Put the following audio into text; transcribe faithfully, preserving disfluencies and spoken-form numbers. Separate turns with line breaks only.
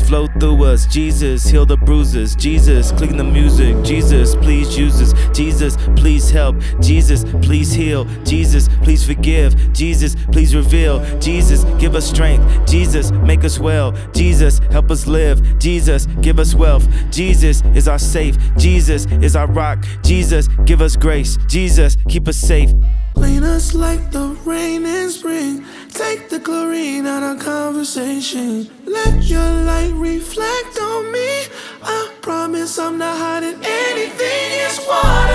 flow through us. Jesus, heal the bruises. Jesus, clean the music. Jesus, please use us. Jesus, please help. Jesus, please heal. Jesus, please forgive. Jesus, please reveal. Jesus, give us strength. Jesus, make us well. Jesus, help us live. Jesus, give us wealth. Jesus is our safe. Jesus is our rock. Jesus, give us grace. Jesus, keep us safe.
Clean us like the rain in spring. Take the chlorine out of conversation. Let your light reflect on me. I promise I'm not hiding anything. It's water.